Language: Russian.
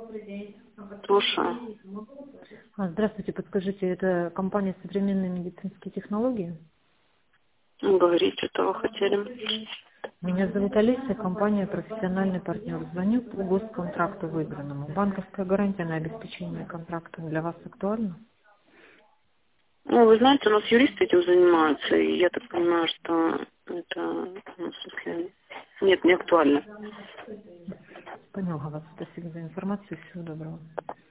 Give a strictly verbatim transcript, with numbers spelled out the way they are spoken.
Слушаю. А, Здравствуйте, подскажите, это компания «Современные медицинские технологии»? Ну, говорите, что вы хотели. Меня зовут Олеся, компания «Профессиональный партнер». Звоню по госконтракту выигранному. Банковская гарантия на обеспечение контракта для вас актуальна? Ну, вы знаете, у нас юристы этим занимаются, и я так понимаю, что это, ну, в смысле, нет, не актуально. Поняла вас. Спасибо за информацию. Всего доброго.